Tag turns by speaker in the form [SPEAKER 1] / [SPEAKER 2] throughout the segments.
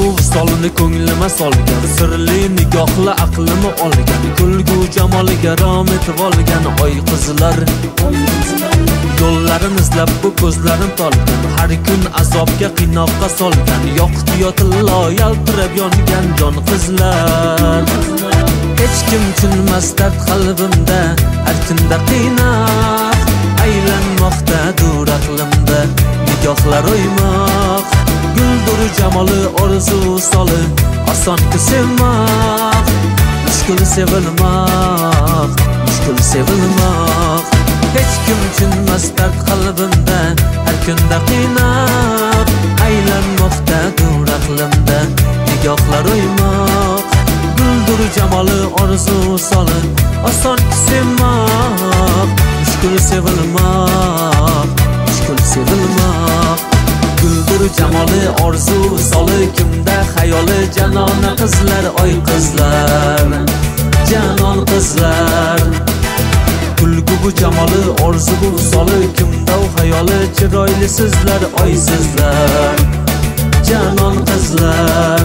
[SPEAKER 1] solini ko'nglima solgan, sirli nigohla aqlimi olgan, kulgu jamoliga rom etib olgan oy qizlar. Yo'llarini izlab bu ko'zlarim tolgan, har kun azobga qiynoqqa solgan, yoqti tillo yaltirab yongan jon qizlar. Hech kim tushunmas dard qalbimda, har kunda qiynab aylanmoqdadir aqlimda, nigohlar o'ymoq, guldur jamoli orzu soli, osonki sevmoq, mushkul sevilmoq, mushkul sevilmoq. Hech kim tushunmas dard qalbimda, har kunda qiynab aylanmoqdadir aqlimda, nigohlar o'ymoq, guldur jamoli orzu soli, osonki sevmoq, mushkul sevilmoq, mushkul sevilmoq. Guldur jamoli orzu soli, kimda xayoli janona qizlar, oy qizlar, janon qizlar. Kulgu bu jamoli orzu bu soli, kimda u xayoli chiroyli sizlar, oy sizlar, janon qizlar.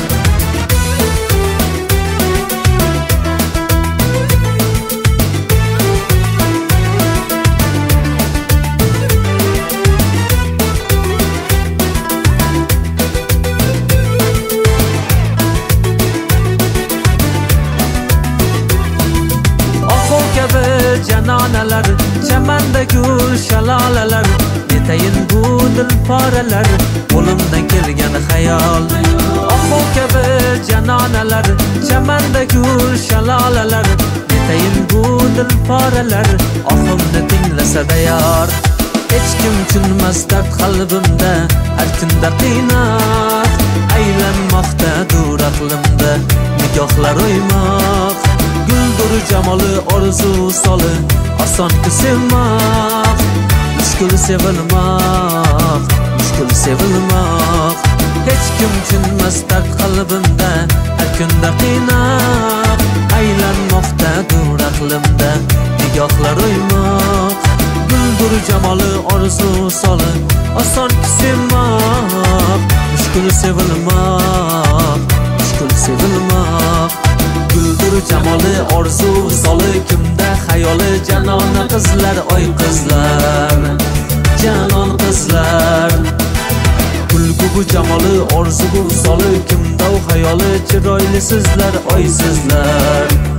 [SPEAKER 1] Janonalar, chamanda gul shalolalar, netayin bu dilporalar, qo'limdan kelgan xayol. Oqo kabi janonalar, chamanda gul shalolalar, netayin bu dilporalar, oqimni tinglasa yor. Hech kim tushunmas dard qalbimda, har kunda qiynab aylanmoqdadir aqlimda, nigohlar o'ymoq, guldur jamoli orzu soli, osonki sevmoq, mushkul sevilmoq, mushkul sevilmoq. Hech kim tushunmas dard qalbimda, har kunda qiynab aylanmoqdadir aqlimda, nigohlar o'ymoq, guldur jamoli orzu soli, osonki sevmoq, mushkul sevilmoq, mushkul sevilmoq. Guldur jamoli orzu soli, kimda xayoli janona qizlar, oy qizlar, janon qizlar. Kulgu bu jamoli orzu bu soli, kimda u xayoli chiroyli sizlar, oy sizlar,